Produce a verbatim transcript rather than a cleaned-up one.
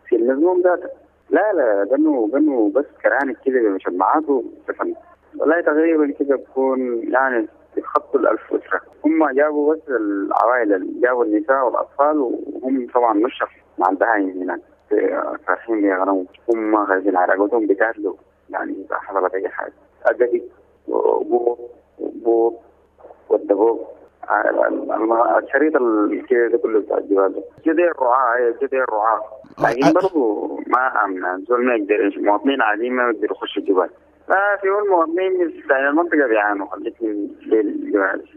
في النظام ذاته. لا لا بنوا بنوا بس كراني كده بمجمعات وسفن. والله تقريبا كده بكون يعني بيتخطوا الألف أسرة. هم جابوا بس العوائل، جابوا النساء والأطفال، وهم طبعا مش مع البهايم هناك فارحين بيغنموا. هم خايفين على رقبتهم بيقاتلوا يعني إذا حصلت أي حاجة. أجدي وبوط وبوط والدبوب الشريط الكذا ده كله بتاع الجبال ده. كده الرعاة كده الرعاة لكن برضه ما أمن زول ما يقدر، مواطنين عاديين ما يقدروا يخشوا الجبال. لا في المواطنين من المنطقة بيعانوا خليك من الجبال.